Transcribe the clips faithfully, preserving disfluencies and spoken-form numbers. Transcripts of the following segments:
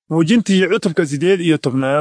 muujintii cutubka siddeed iyo tobnaad.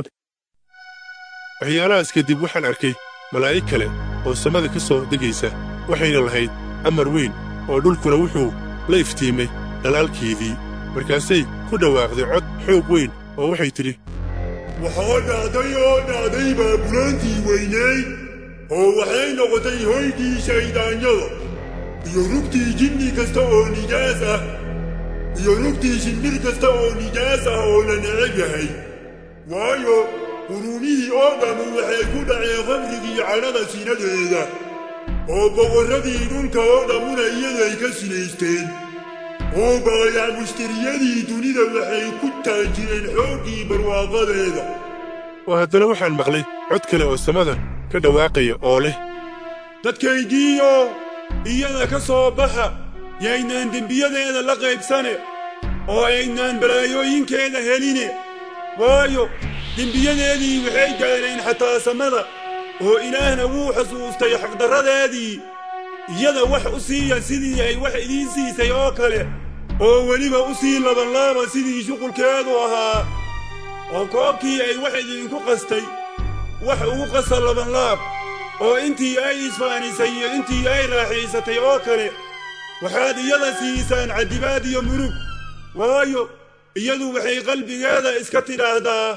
waxyaalahaas kadib waxaan arkay malaa'ig kale oo samada ka soo degaysa waxayna lahayd amar weyn oo dhulkuna wuxuu la iftiimay dhalaalkeedii markaasay ku dhawaaqday cod xoog weyn oo waxay tidhi waxaa dhacday oo dhacday baabulaantii weynayd oo waxay noqotay hoygii shayddaanyada iyo rugtii jinni kasta oo nijaas ah iyo rugtii shimbir kasta oo nijaas ah oo la necab yahay waayo quruumihii oo dhammu waxay ku dhaceen khamrigii cadhada sinadeeda oo boqorradii dhulka oo dhammuna iyaday ka sinaysteen oo baayac mushtariyadii dunida waxay ku taajireen xooggii barwaaqadeeda. oo haddana waxaan maqlay cod kale oo samada ka dhawaaqaya oo leh dadkaygiiyo iyada ka soo baxa yaynaan dembiyadeeda la qaybsane oo aynaan balaayooyinkeeda heline waayo dembiyadeedii waxay gaadheen xataa samada oo ilaahna wuu xusuustay xaqdarradeedii iyada wax u siiya sidii ay wax idiin siisay oo kale oo weliba u sii labanlaaba sidii shuqulkeedu ahaa oo koobkii ay wax idinku qastay wax ugu qasa labanlaab oo intii ay isfaanisay iyo intii ay raaxaysatay oo kale waxaad iyada siisaan caddibaad iyo murug waayo iyadu waxay qalbigeeda iska tidhaahdaa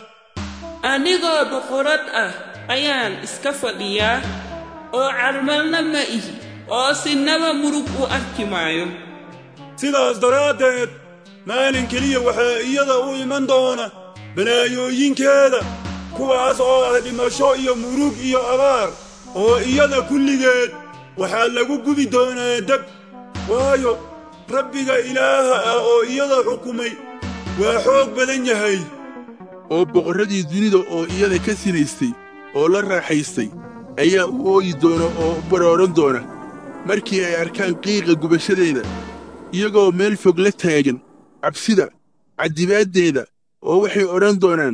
anigoo boqorad ah ayaan iska fadhiyaa oo carmalna ma ihi oo sinaba murug u arki maayo. sidaas daraaddeed maalin keliya waxaa iyada u iman doona balaayooyinkeeda kuwaas oo ah dhimasho iyo murug iyo abaar oo iyada kulligeed waxaa lagu gubi doonaa dab waayo rabbiga ilaaha ah oo iyada xukumay waa xoog badan yahay. oo boqorradii dunida oo iyada ka sinaystay oo la raaxaystay ayaa u ooyi doona oo u barooran doona markii ay arkaan qiiqa gubashadeeda iyagoo meel fog la taagan cabsida caddibaaddeeda oo waxay odhan doonaan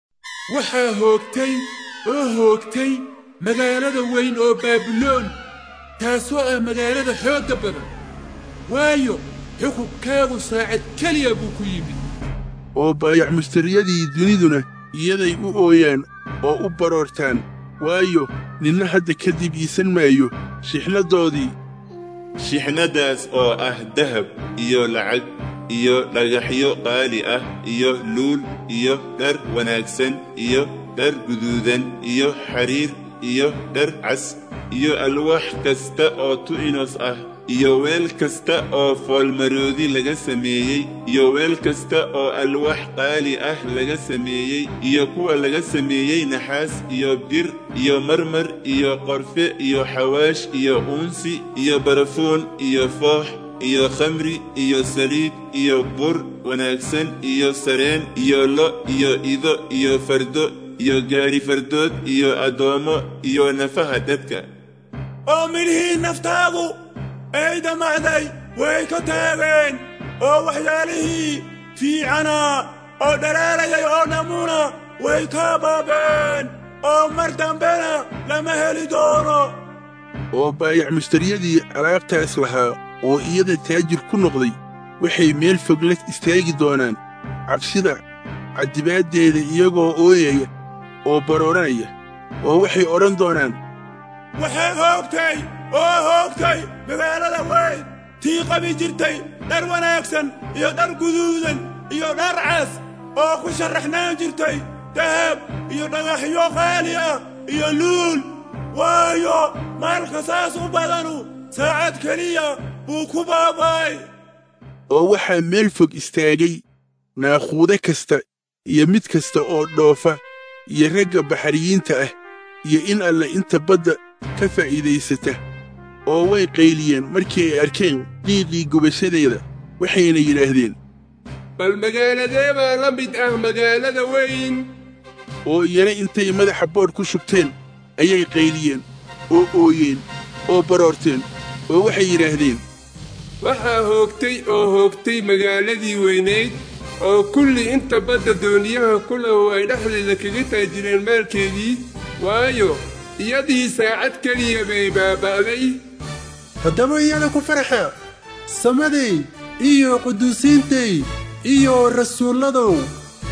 waxaa hoogtay oo hoogtay magaalada weyn oo baabiloon taasoo ah magaalada xoogga badan waayo xukunkeedu saacad keliya buu ku yimid. oo baayac mushtariyadii duniduna iyaday u ooyaan oo u baroortaan waayo ninna hadda kadib iisan maayo shixnadoodii shixnadaas oo ah dahab iyo lacag iyo dhagaxyo qaali ah iyo luul iyo dhar wanaagsan iyo dhar guduudan iyo xariir iyo dhar cas iyo alwaax kasta oo tu'inos ah iyo weel kasta oo foolmaroodi laga sameeyey iyo weel kasta oo alwaax qaali ah laga sameeyey iyo kuwa laga sameeyey naxaas iyo bir iyo marmar iyo qorfe iyo xawaash iyo uunsi iyo barafuun iyo foox iyo khamri iyo saliid iyo bur wanaagsan iyo sareen iyo lo iyo ido iyo fardo iyo gaari fardood iyo addoommo iyo nafaha dadka. oo midhihii naftaadu ay damacday way ka taageen oo waxyaalihii fiicanaa oo dhalaalayay oo dhammuna way ka baabeen oo mar dambena lama heli doono. oo baayac mushtariyadii alaabtaas lahaa oo iyada taajir ku noqday waxay meel fog la istaagi doonaan cabsida caddibaaddeeda iyagoo ooyaya oo barooranaya oo waxay odhan doonaan waxay hoogtay oo hoogtay magaalada weyn tii qabi jirtay dhar wanaagsan iyo dhar guduudan iyo dhar cas oo ku sharraxnaan jirtay dahab iyo dhagaxyo qaali ah iyo luul waayo maalka saas u badanu saacad keliya buu ku baaba'ay. oo waxaa meel fog istaagay naaquude kasta iyo mid kasta oo dhoofa iyo ragga baxriyiinta ah iyo in alle inta badda ka faa'iidaysata oo way qayliyeen markii ay arkeen qiiqii gubashadeeda waxayna yidhaahdeen bal magaaladee baa la mid ah magaalada weyn. oo iyana intay madaxa boodh ku shubteen ayay qayliyeen oo ooyeen oo baroorteen oo waxay yidhaahdeen waxaa hoogtay oo hoogtay magaaladii weynayd oo kulli inta badda dooniyaha ku lahu ay dhexdeeda kaga taajireen maalkeedii waayo iyadii saacad keliya bay baaba'day. haddaba iyada ku farxa samaday iyo quduusiintay iyo rasuulladow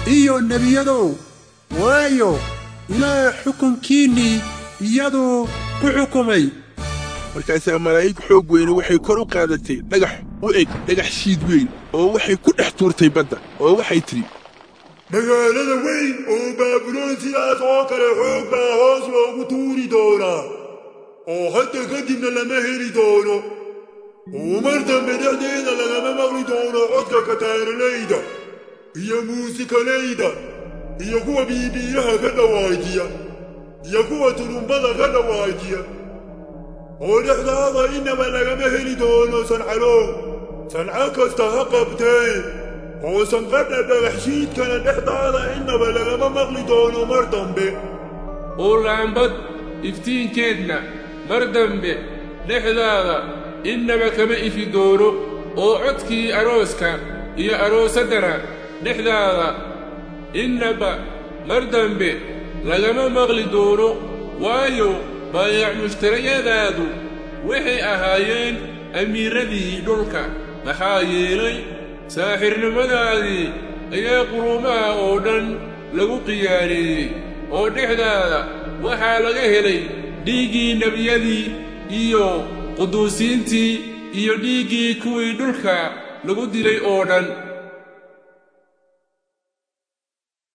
iyo nebiyadow waayo ilaah xukunkiinnii iyaduu ku xukumay markaasaa malaa'ig xoog weyne waxay kor u qaadatay dhagax u eg dhagax shiid weyn oo waxay ku dhex tuurtay badda oo waxay tidhi magaalada weyn oo baabuloon sidaas oo kale xoog baa hoos loogu tuuri doonaa oo hadda kadibna lama heli doono oo mar dambe dhexdeeda lagama maqli doono codka kataaralayda iyo muusikalayda iyo kuwa biibiiraha ka dhawaajiya iyo kuwa turumbada ka dhawaajiya oo dhexdaada inaba lagama heli doono sancalow sanco kasta ha qabtee oo sanqadha dhagaxshiidkana dhexdaada inaba lagama maqli doono mar dambe oo laambad iftiinkeedna mar dambe dhexdaada inaba kama ifi doono oo codkii arooska iyo aroosaddana dhexdaada inaba mar dambe lagama maqli doono waayo baayac mushtariyadaadu waxay ahaayeen amiiradii dhulka maxaa yeelay saaxirnimadaadii ayaa quruumaha oo dhan lagu qiyaaneeyey oo dhexdaada waxaa laga helay dhiiggii nebiyadii iyo quduusiintii iyo dhiiggii kuwii dhulka lagu dilay oo dhan